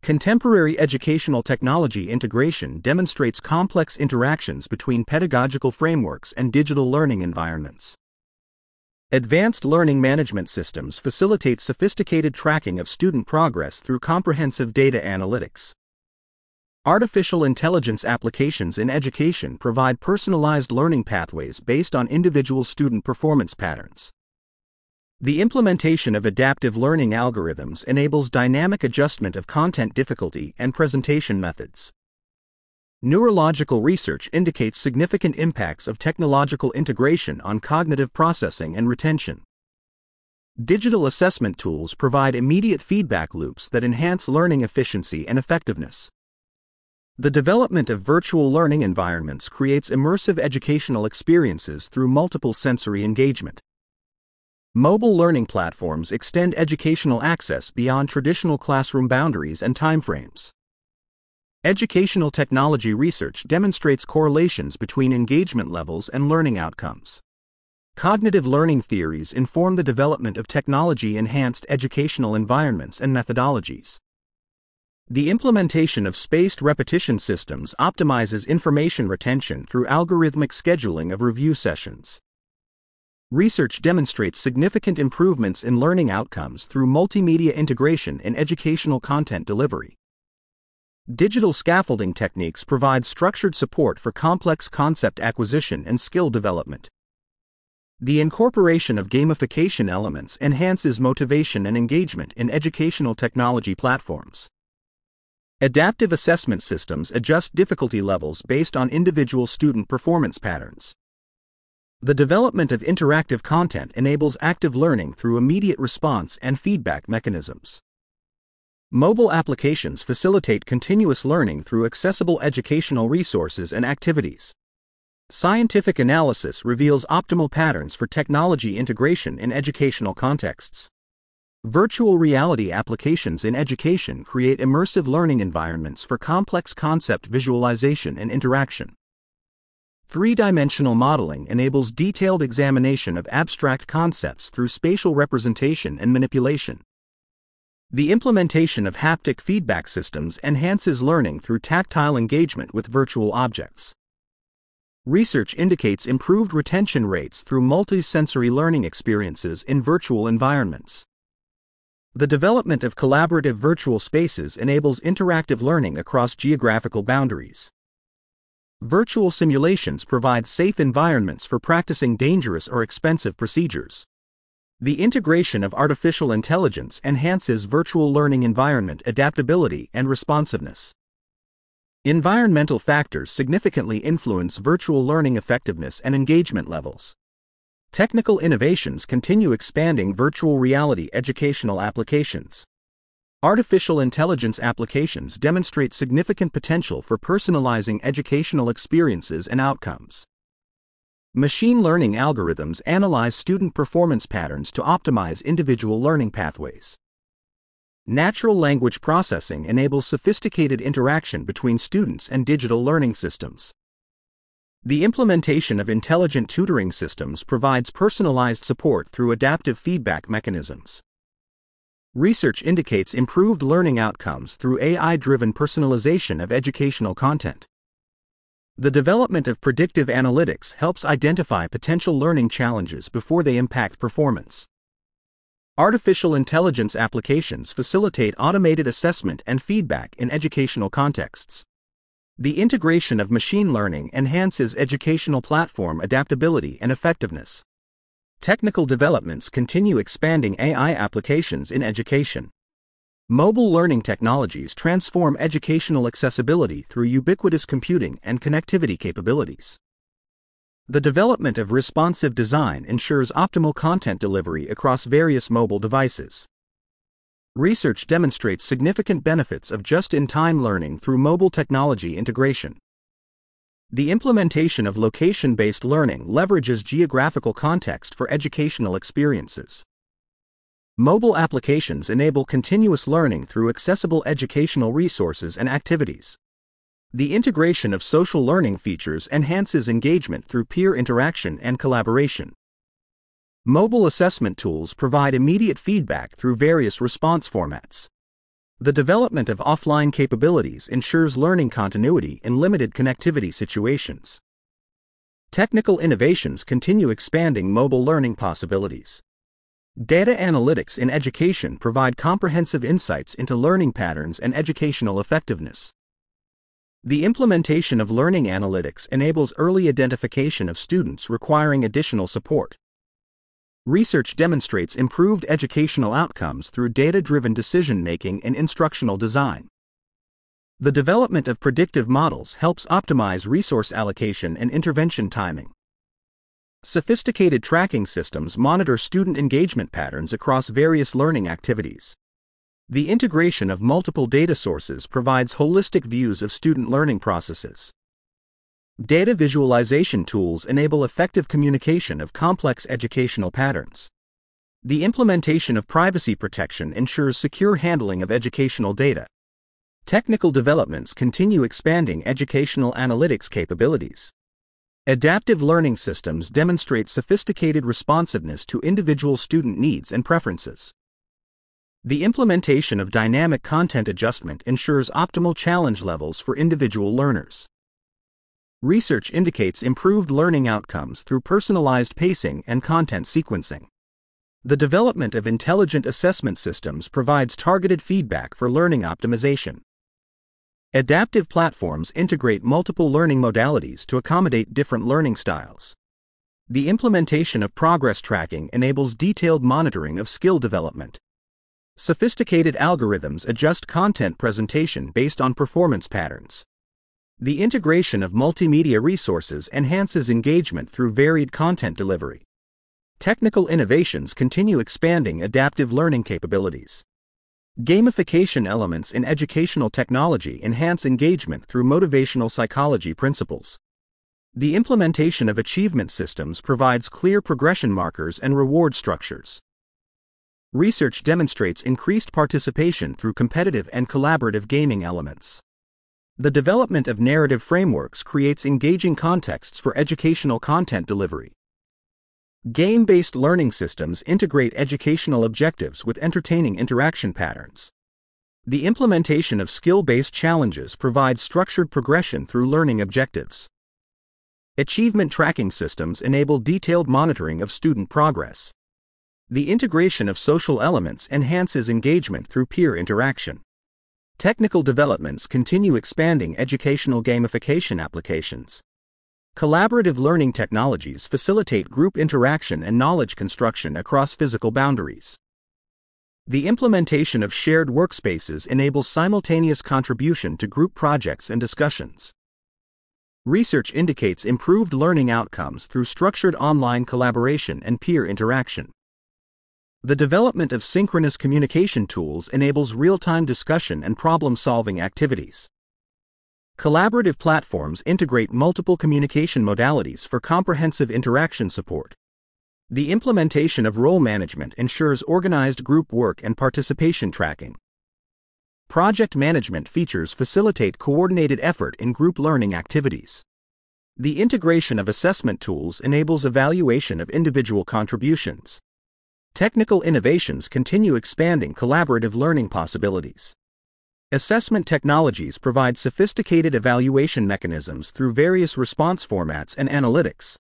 Contemporary educational technology integration demonstrates complex interactions between pedagogical frameworks and digital learning environments. Advanced learning management systems facilitate sophisticated tracking of student progress through comprehensive data analytics. Artificial intelligence applications in education provide personalized learning pathways based on individual student performance patterns. The implementation of adaptive learning algorithms enables dynamic adjustment of content difficulty and presentation methods. Neurological research indicates significant impacts of technological integration on cognitive processing and retention. Digital assessment tools provide immediate feedback loops that enhance learning efficiency and effectiveness. The development of virtual learning environments creates immersive educational experiences through multiple sensory engagement. Mobile learning platforms extend educational access beyond traditional classroom boundaries and timeframes. Educational technology research demonstrates correlations between engagement levels and learning outcomes. Cognitive learning theories inform the development of technology-enhanced educational environments and methodologies. The implementation of spaced repetition systems optimizes information retention through algorithmic scheduling of review sessions. Research demonstrates significant improvements in learning outcomes through multimedia integration in educational content delivery. Digital scaffolding techniques provide structured support for complex concept acquisition and skill development. The incorporation of gamification elements enhances motivation and engagement in educational technology platforms. Adaptive assessment systems adjust difficulty levels based on individual student performance patterns. The development of interactive content enables active learning through immediate response and feedback mechanisms. Mobile applications facilitate continuous learning through accessible educational resources and activities. Scientific analysis reveals optimal patterns for technology integration in educational contexts. Virtual reality applications in education create immersive learning environments for complex concept visualization and interaction. Three-dimensional modeling enables detailed examination of abstract concepts through spatial representation and manipulation. The implementation of haptic feedback systems enhances learning through tactile engagement with virtual objects. Research indicates improved retention rates through multi-sensory learning experiences in virtual environments. The development of collaborative virtual spaces enables interactive learning across geographical boundaries. Virtual simulations provide safe environments for practicing dangerous or expensive procedures. The integration of artificial intelligence enhances virtual learning environment adaptability and responsiveness. Environmental factors significantly influence virtual learning effectiveness and engagement levels. Technical innovations continue expanding virtual reality educational applications. Artificial intelligence applications demonstrate significant potential for personalizing educational experiences and outcomes. Machine learning algorithms analyze student performance patterns to optimize individual learning pathways. Natural language processing enables sophisticated interaction between students and digital learning systems. The implementation of intelligent tutoring systems provides personalized support through adaptive feedback mechanisms. Research indicates improved learning outcomes through AI-driven personalization of educational content. The development of predictive analytics helps identify potential learning challenges before they impact performance. Artificial intelligence applications facilitate automated assessment and feedback in educational contexts. The integration of machine learning enhances educational platform adaptability and effectiveness. Technical developments continue expanding AI applications in education. Mobile learning technologies transform educational accessibility through ubiquitous computing and connectivity capabilities. The development of responsive design ensures optimal content delivery across various mobile devices. Research demonstrates significant benefits of just-in-time learning through mobile technology integration. The implementation of location-based learning leverages geographical context for educational experiences. Mobile applications enable continuous learning through accessible educational resources and activities. The integration of social learning features enhances engagement through peer interaction and collaboration. Mobile assessment tools provide immediate feedback through various response formats. The development of offline capabilities ensures learning continuity in limited connectivity situations. Technical innovations continue expanding mobile learning possibilities. Data analytics in education provide comprehensive insights into learning patterns and educational effectiveness. The implementation of learning analytics enables early identification of students requiring additional support. Research demonstrates improved educational outcomes through data-driven decision-making and instructional design. The development of predictive models helps optimize resource allocation and intervention timing. Sophisticated tracking systems monitor student engagement patterns across various learning activities. The integration of multiple data sources provides holistic views of student learning processes. Data visualization tools enable effective communication of complex educational patterns. The implementation of privacy protection ensures secure handling of educational data. Technical developments continue expanding educational analytics capabilities. Adaptive learning systems demonstrate sophisticated responsiveness to individual student needs and preferences. The implementation of dynamic content adjustment ensures optimal challenge levels for individual learners. Research indicates improved learning outcomes through personalized pacing and content sequencing. The development of intelligent assessment systems provides targeted feedback for learning optimization. Adaptive platforms integrate multiple learning modalities to accommodate different learning styles. The implementation of progress tracking enables detailed monitoring of skill development. Sophisticated algorithms adjust content presentation based on performance patterns. The integration of multimedia resources enhances engagement through varied content delivery. Technical innovations continue expanding adaptive learning capabilities. Gamification elements in educational technology enhance engagement through motivational psychology principles. The implementation of achievement systems provides clear progression markers and reward structures. Research demonstrates increased participation through competitive and collaborative gaming elements. The development of narrative frameworks creates engaging contexts for educational content delivery. Game-based learning systems integrate educational objectives with entertaining interaction patterns. The implementation of skill-based challenges provides structured progression through learning objectives. Achievement tracking systems enable detailed monitoring of student progress. The integration of social elements enhances engagement through peer interaction. Technical developments continue expanding educational gamification applications. Collaborative learning technologies facilitate group interaction and knowledge construction across physical boundaries. The implementation of shared workspaces enables simultaneous contribution to group projects and discussions. Research indicates improved learning outcomes through structured online collaboration and peer interaction. The development of synchronous communication tools enables real-time discussion and problem-solving activities. Collaborative platforms integrate multiple communication modalities for comprehensive interaction support. The implementation of role management ensures organized group work and participation tracking. Project management features facilitate coordinated effort in group learning activities. The integration of assessment tools enables evaluation of individual contributions. Technical innovations continue expanding collaborative learning possibilities. Assessment technologies provide sophisticated evaluation mechanisms through various response formats and analytics.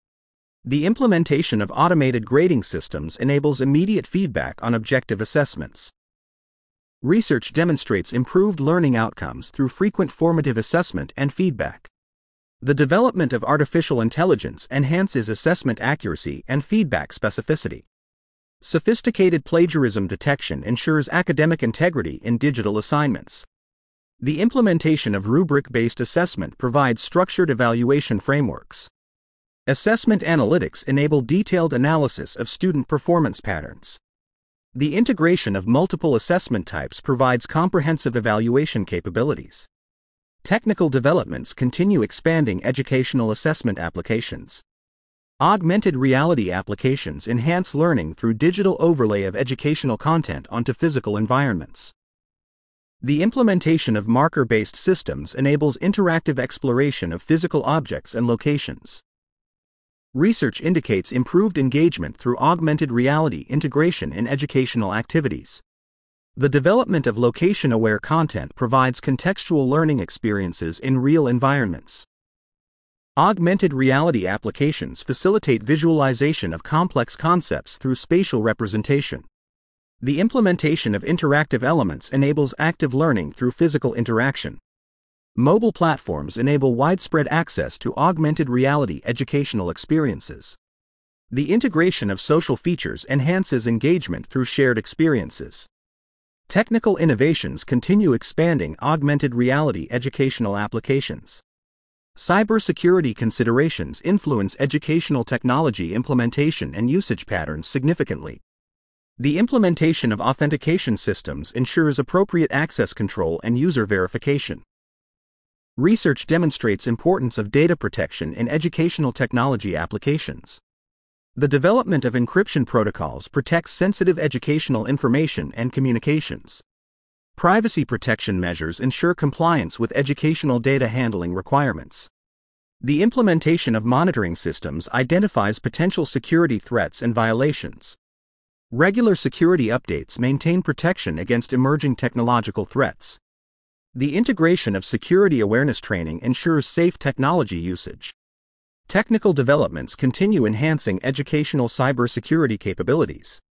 The implementation of automated grading systems enables immediate feedback on objective assessments. Research demonstrates improved learning outcomes through frequent formative assessment and feedback. The development of artificial intelligence enhances assessment accuracy and feedback specificity. Sophisticated plagiarism detection ensures academic integrity in digital assignments. The implementation of rubric-based assessment provides structured evaluation frameworks. Assessment analytics enable detailed analysis of student performance patterns. The integration of multiple assessment types provides comprehensive evaluation capabilities. Technical developments continue expanding educational assessment applications. Augmented reality applications enhance learning through digital overlay of educational content onto physical environments. The implementation of marker-based systems enables interactive exploration of physical objects and locations. Research indicates improved engagement through augmented reality integration in educational activities. The development of location-aware content provides contextual learning experiences in real environments. Augmented reality applications facilitate visualization of complex concepts through spatial representation. The implementation of interactive elements enables active learning through physical interaction. Mobile platforms enable widespread access to augmented reality educational experiences. The integration of social features enhances engagement through shared experiences. Technical innovations continue expanding augmented reality educational applications. Cybersecurity considerations influence educational technology implementation and usage patterns significantly. The implementation of authentication systems ensures appropriate access control and user verification. Research demonstrates importance of data protection in educational technology applications. The development of encryption protocols protects sensitive educational information and communications. Privacy protection measures ensure compliance with educational data handling requirements. The implementation of monitoring systems identifies potential security threats and violations. Regular security updates maintain protection against emerging technological threats. The integration of security awareness training ensures safe technology usage. Technical developments continue enhancing educational cybersecurity capabilities.